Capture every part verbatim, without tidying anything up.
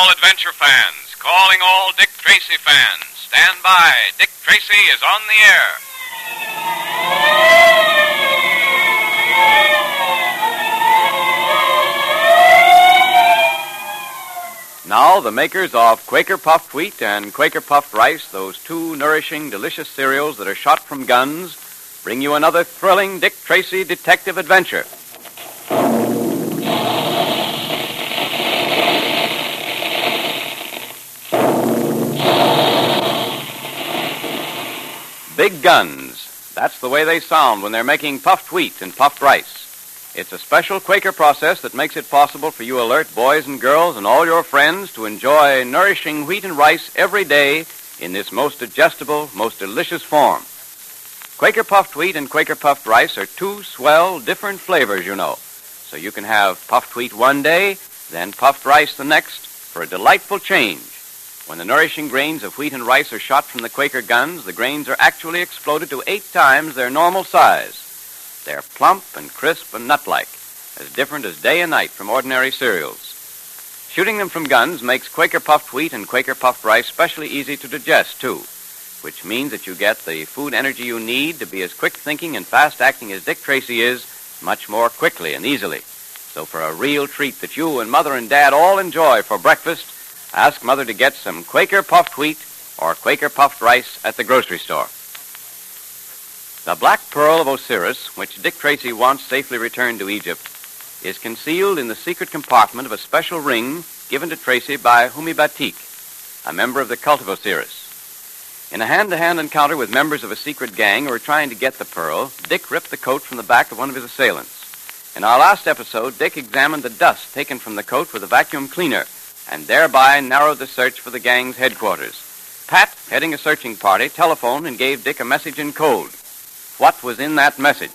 all adventure fans, calling all Dick Tracy fans. Stand by. Dick Tracy is on the air. Now, the makers of Quaker Puffed Wheat and Quaker Puffed Rice, those two nourishing, delicious cereals that are shot from guns, bring you another thrilling Dick Tracy detective adventure. Big guns. That's the way they sound when they're making puffed wheat and puffed rice. It's a special Quaker process that makes it possible for you alert boys and girls and all your friends to enjoy nourishing wheat and rice every day in this most digestible, most delicious form. Quaker Puffed Wheat and Quaker Puffed Rice are two swell, different flavors, you know. So you can have puffed wheat one day, then puffed rice the next, for a delightful change. When the nourishing grains of wheat and rice are shot from the Quaker guns, the grains are actually exploded to eight times their normal size. They're plump and crisp and nut-like, as different as day and night from ordinary cereals. Shooting them from guns makes Quaker Puffed Wheat and Quaker Puffed Rice specially easy to digest, too, which means that you get the food energy you need to be as quick-thinking and fast-acting as Dick Tracy is, much more quickly and easily. So for a real treat that you and Mother and Dad all enjoy for breakfast, ask Mother to get some Quaker Puffed Wheat or Quaker Puffed Rice at the grocery store. The Black Pearl of Osiris, which Dick Tracy once safely returned to Egypt, is concealed in the secret compartment of a special ring given to Tracy by Humi Batik, a member of the cult of Osiris. In a hand-to-hand encounter with members of a secret gang who were trying to get the pearl, Dick ripped the coat from the back of one of his assailants. In our last episode, Dick examined the dust taken from the coat with a vacuum cleaner, and thereby narrowed the search for the gang's headquarters. Pat, heading a searching party, telephoned and gave Dick a message in code. What was in that message?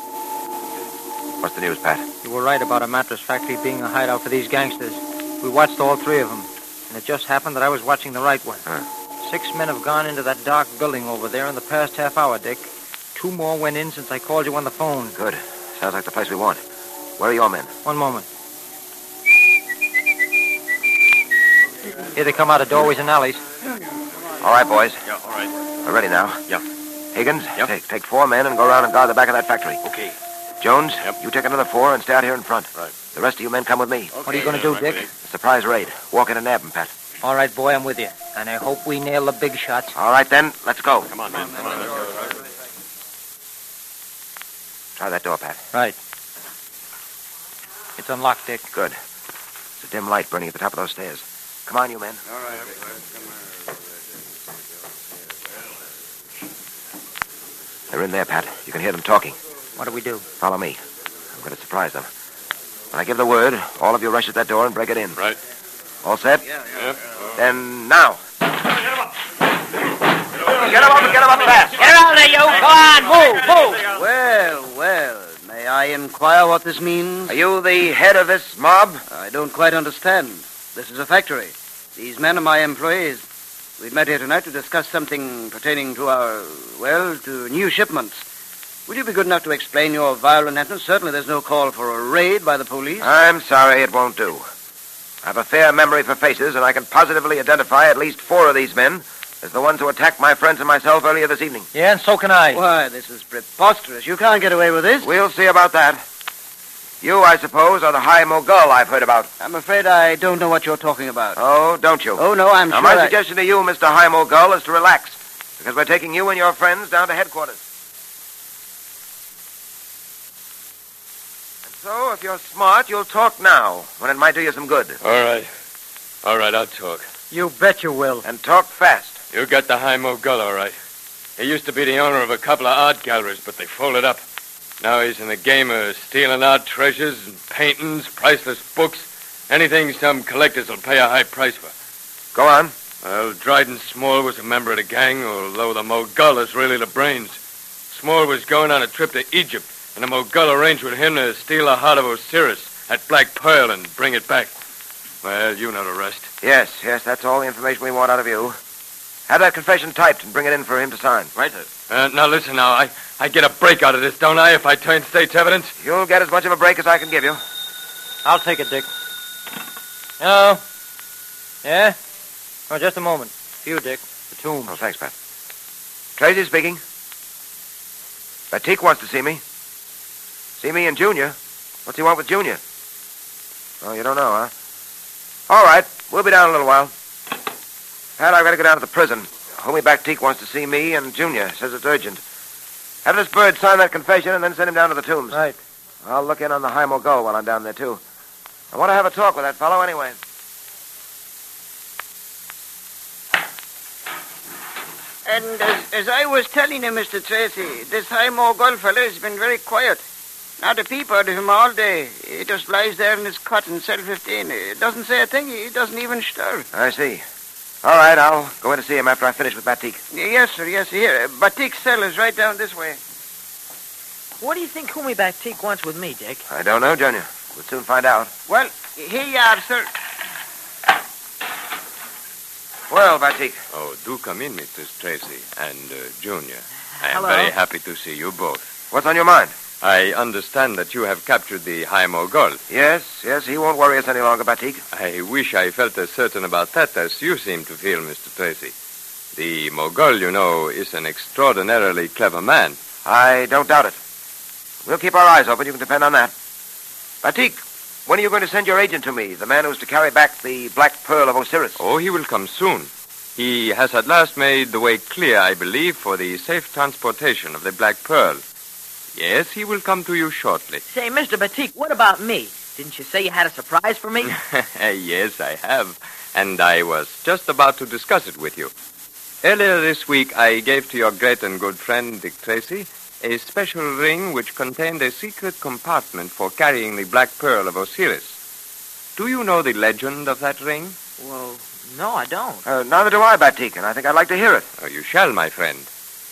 What's the news, Pat? You were right about a mattress factory being a hideout for these gangsters. We watched all three of them, and it just happened that I was watching the right one. Huh. Six men have gone into that dark building over there in the past half hour, Dick. Two more went in since I called you on the phone. Good. Sounds like the place we want. Where are your men? One moment. Here they come out of doorways and alleys. All right, boys. Yeah, all right. We're ready now. Yeah. Higgins, Yep. take, take four men and go around and guard the back of that factory. Okay. Jones, Yep. you take another four and stay out here in front. Right. The rest of you men come with me. Okay. What are you going to do, Dick? Surprise raid. Walk in and nab 'em, Pat. All right, boy, I'm with you. And I hope we nail the big shots. All right, then. Let's go. Come on, man. Come on. Try that door, Pat. Right. It's unlocked, Dick. Good. It's a dim light burning at the top of those stairs. Come on, you men. All right. They're in there, Pat. You can hear them talking. What do we do? Follow me. I'm going to surprise them. When I give the word, all of you rush at that door and break it in. Right. All set? Yeah, yeah. Then now. Get him up! Get him up and get him up fast! Get out there, you! Go on, move, move! Well, well, may I inquire what this means? Are you the head of this mob? I don't quite understand. This is a factory. These men are my employees. We've met here tonight to discuss something pertaining to our, well, to new shipments. Would you be good enough to explain your violent entrance? Certainly there's no call for a raid by the police. I'm sorry, it won't do. I have a fair memory for faces, and I can positively identify at least four of these men as the ones who attacked my friends and myself earlier this evening. Yeah, and so can I. Why, this is preposterous. You can't get away with this. We'll see about that. You, I suppose, are the high mogul I've heard about. I'm afraid I don't know what you're talking about. Oh, don't you? Oh, no, I'm now, sure my I... suggestion to you, Mister High Mogul, is to relax, because we're taking you and your friends down to headquarters. And so, if you're smart, you'll talk now, when it might do you some good. All right. All right, I'll talk. You bet you will. And talk fast. You got the high mogul, all right. He used to be the owner of a couple of art galleries, but they folded up. Now he's in the game of stealing art treasures and paintings, priceless books, anything some collectors will pay a high price for. Go on. Well, Dryden Small was a member of the gang, although the mogul is really the brains. Small was going on a trip to Egypt, and the mogul arranged with him to steal the heart of Osiris at Black Pearl and bring it back. Well, you know the rest. Yes, yes, that's all the information we want out of you. Have that confession typed and bring it in for him to sign. Right, sir. Uh, now, listen now. I, I get a break out of this, don't I, if I turn state's evidence? You'll get as much of a break as I can give you. I'll take it, Dick. Hello? Yeah? Oh, just a moment. For you, Dick. The tomb. Oh, thanks, Pat. Tracy speaking. Batik wants to see me. See me and Junior? What's he want with Junior? Oh, you don't know, huh? All right. We'll be down in a little while. Pat, I've got to go down to the prison. Homie Batik wants to see me and Junior. Says it's urgent. Have this bird sign that confession and then send him down to the tombs. Right. I'll look in on the High Mogul while I'm down there, too. I want to have a talk with that fellow anyway. And as, as I was telling you, Mister Tracy, this High Mogul fellow has been very quiet. Not a peep out of him all day. He just lies there in his cot in cell fifteen. He doesn't say a thing. He doesn't even stir. I see. All right, I'll go in to see him after I finish with Batik. Yes, sir, yes, sir. Here, Batik's cell is right down this way. What do you think Homie Batik wants with me, Dick? I don't know, Junior. We'll soon find out. Well, here you are, sir. Well, Batik. Oh, do come in, Mister Tracy and uh, Junior. I am Hello. very happy to see you both. What's on your mind? I understand that you have captured the High Mogul. Yes, yes, he won't worry us any longer, Batik. I wish I felt as certain about that as you seem to feel, Mister Tracy. The Mogul, you know, is an extraordinarily clever man. I don't doubt it. We'll keep our eyes open, you can depend on that. Batik, when are you going to send your agent to me, the man who's to carry back the Black Pearl of Osiris? Oh, he will come soon. He has at last made the way clear, I believe, for the safe transportation of the Black Pearl. Yes, he will come to you shortly. Say, Mister Batik, what about me? Didn't you say you had a surprise for me? Yes, I have. And I was just about to discuss it with you. Earlier this week, I gave to your great and good friend, Dick Tracy, a special ring which contained a secret compartment for carrying the Black Pearl of Osiris. Do you know the legend of that ring? Well, no, I don't. Uh, neither do I, Batik, and I think I'd like to hear it. Oh, you shall, my friend.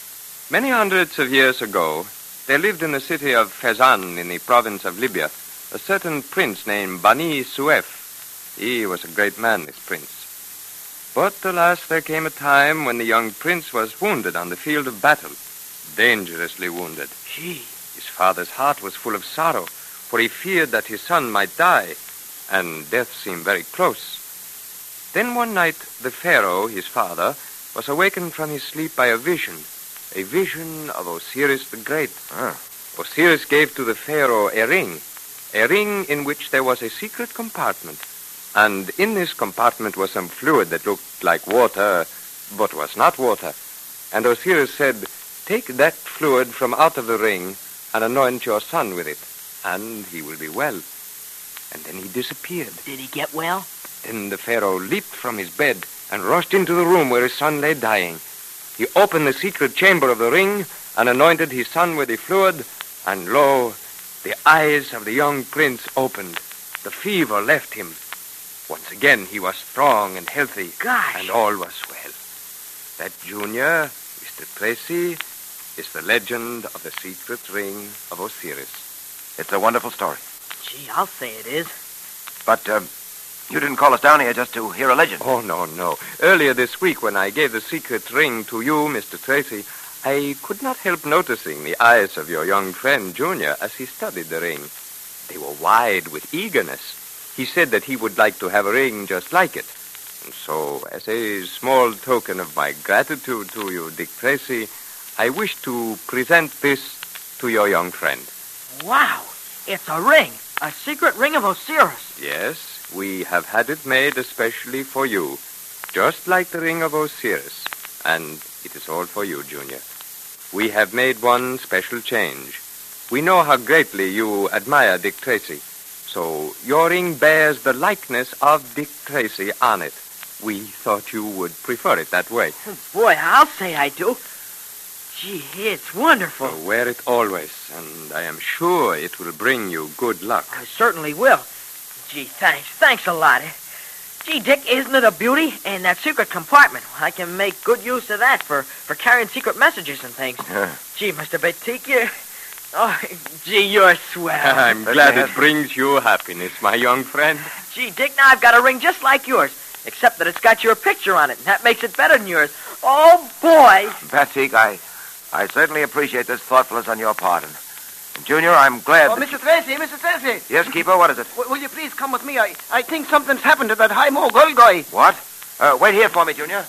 Many hundreds of years ago, there lived in the city of Fezzan in the province of Libya a certain prince named Bani Suef. He was a great man, this prince. But alas, there came a time when the young prince was wounded on the field of battle. Dangerously wounded. Gee. His father's heart was full of sorrow, for he feared that his son might die, and death seemed very close. Then one night, the Pharaoh, his father, was awakened from his sleep by a vision, a vision of Osiris the Great. Ah. Osiris gave to the Pharaoh a ring, a ring in which there was a secret compartment, and in this compartment was some fluid that looked like water, but was not water. And Osiris said, "Take that fluid from out of the ring and anoint your son with it, and he will be well." And then he disappeared. Did he get well? Then the Pharaoh leaped from his bed and rushed into the room where his son lay dying. He opened the secret chamber of the ring and anointed his son with the fluid, and lo, the eyes of the young prince opened. The fever left him. Once again, he was strong and healthy. Gosh. And all was well. That, Junior, Mister Tracy, is the legend of the secret ring of Osiris. It's a wonderful story. Gee, I'll say it is. But, um, you didn't call us down here just to hear a legend. Oh, no, no. Earlier this week, when I gave the secret ring to you, Mister Tracy, I could not help noticing the eyes of your young friend, Junior, as he studied the ring. They were wide with eagerness. He said that he would like to have a ring just like it. And so, as a small token of my gratitude to you, Dick Tracy, I wish to present this to your young friend. Wow, it's a ring. A secret ring of Osiris. Yes, we have had it made especially for you, just like the ring of Osiris. And it is all for you, Junior. We have made one special change. We know how greatly you admire Dick Tracy, so your ring bears the likeness of Dick Tracy on it. We thought you would prefer it that way. Oh, boy, I'll say I do. Gee, it's wonderful. So wear it always, and I am sure it will bring you good luck. I certainly will. Gee, thanks. Thanks a lot. Gee, Dick, isn't it a beauty? And that secret compartment, I can make good use of that for, for carrying secret messages and things. Yeah. Gee, Mister Batik, you... Oh, gee, you're swell. I'm glad it brings you happiness, my young friend. Gee, Dick, now I've got a ring just like yours, except that it's got your picture on it, and that makes it better than yours. Oh, boy. Batik, I, I certainly appreciate this thoughtfulness on your part, and And Junior, I'm glad. Oh, that- Mister Tracy, Mister Tracy. Yes, Keeper, what is it? W- will you please come with me? I, I think something's happened to that high Mogul guy. What? Uh, wait here for me, Junior.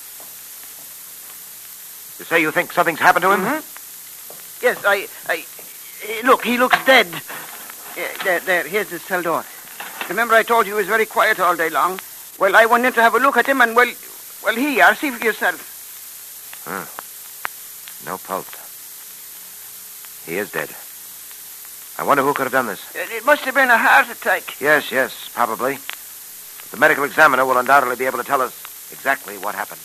You say you think something's happened to him? Mm-hmm. Yes, I, I... eh, Look, he looks dead. Yeah, there, there, here's his cell door. Remember I told you he was very quiet all day long? Well, I went in to have a look at him, and, well, well, here you are. See for yourself. Huh. No pulse. He is dead. I wonder who could have done this. It, it must have been a heart attack. Yes, yes, probably. But the medical examiner will undoubtedly be able to tell us exactly what happened.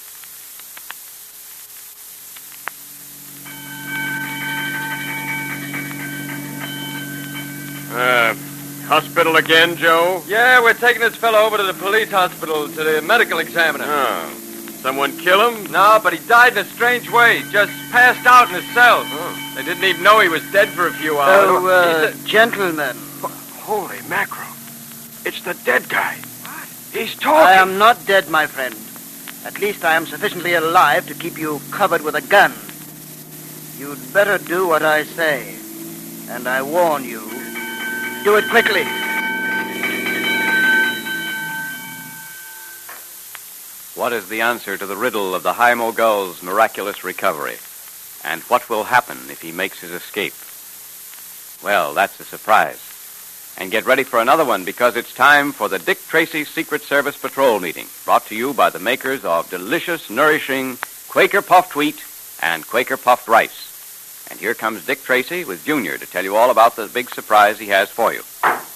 Uh, hospital again, Joe? Yeah, we're taking this fellow over to the police hospital to the medical examiner. Oh. Someone kill him? No, but he died in a strange way. Just passed out in his cell. Oh. They didn't even know he was dead for a few hours. Oh, uh, gentlemen. Holy mackerel. It's the dead guy. What? He's talking. I am not dead, my friend. At least I am sufficiently alive to keep you covered with a gun. You'd better do what I say. And I warn you, do it quickly. What is the answer to the riddle of the High Mogul's miraculous recovery? And what will happen if he makes his escape? Well, that's a surprise. And get ready for another one, because it's time for the Dick Tracy Secret Service Patrol Meeting, brought to you by the makers of delicious, nourishing Quaker Puffed Wheat and Quaker Puffed Rice. And here comes Dick Tracy with Junior to tell you all about the big surprise he has for you.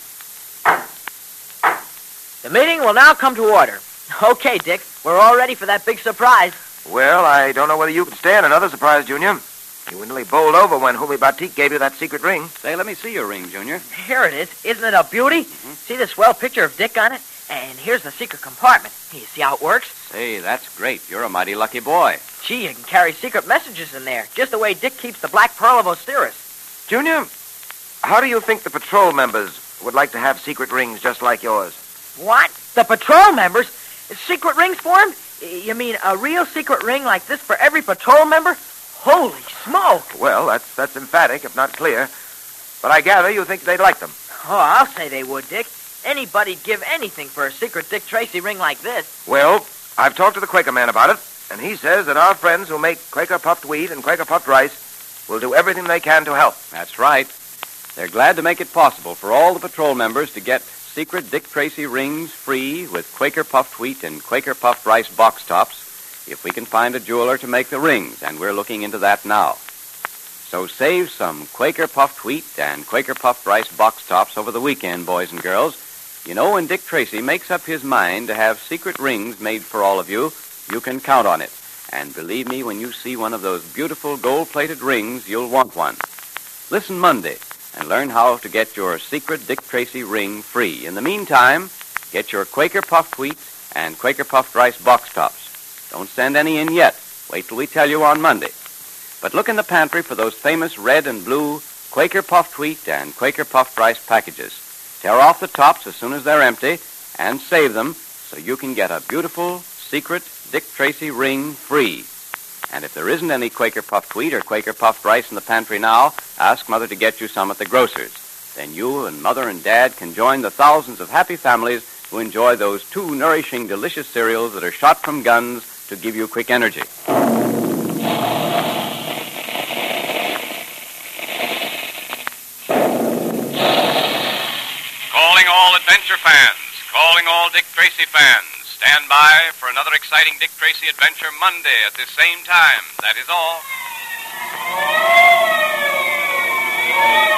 The meeting will now come to order. Okay, Dick, we're all ready for that big surprise. Well, I don't know whether you can stand another surprise, Junior. You were nearly bowled over when Humi Batik gave you that secret ring. Say, let me see your ring, Junior. Here it is. Isn't it a beauty? Mm-hmm. See the swell picture of Dick on it? And here's the secret compartment. You see how it works? Say, that's great. You're a mighty lucky boy. Gee, you can carry secret messages in there, just the way Dick keeps the Black Pearl of Osiris. Junior, how do you think the patrol members would like to have secret rings just like yours? What? The patrol members? Secret rings for him? You mean a real secret ring like this for every patrol member? Holy smoke! Well, that's that's emphatic, if not clear. But I gather you think they'd like them. Oh, I'll say they would, Dick. Anybody'd give anything for a secret Dick Tracy ring like this. Well, I've talked to the Quaker man about it, and he says that our friends who make Quaker puffed wheat and Quaker puffed rice will do everything they can to help. That's right. They're glad to make it possible for all the patrol members to get secret Dick Tracy rings free with Quaker puffed wheat and Quaker puffed rice box tops if we can find a jeweler to make the rings, and we're looking into that now. So save some Quaker puffed wheat and Quaker puffed rice box tops over the weekend, boys and girls. You know, when Dick Tracy makes up his mind to have secret rings made for all of you, you can count on it. And believe me, when you see one of those beautiful gold-plated rings, you'll want one. Listen Monday and learn how to get your secret Dick Tracy ring free. In the meantime, get your Quaker puffed wheat and Quaker puffed rice box tops. Don't send any in yet. Wait till we tell you on Monday. But look in the pantry for those famous red and blue Quaker puffed wheat and Quaker puffed rice packages. Tear off the tops as soon as they're empty and save them so you can get a beautiful secret Dick Tracy ring free. And if there isn't any Quaker puffed wheat or Quaker puffed rice in the pantry now, ask Mother to get you some at the grocer's. Then you and Mother and Dad can join the thousands of happy families who enjoy those two nourishing, delicious cereals that are shot from guns to give you quick energy. Calling all adventure fans, calling all Dick Tracy fans. Stand by for another exciting Dick Tracy adventure Monday at this same time. That is all.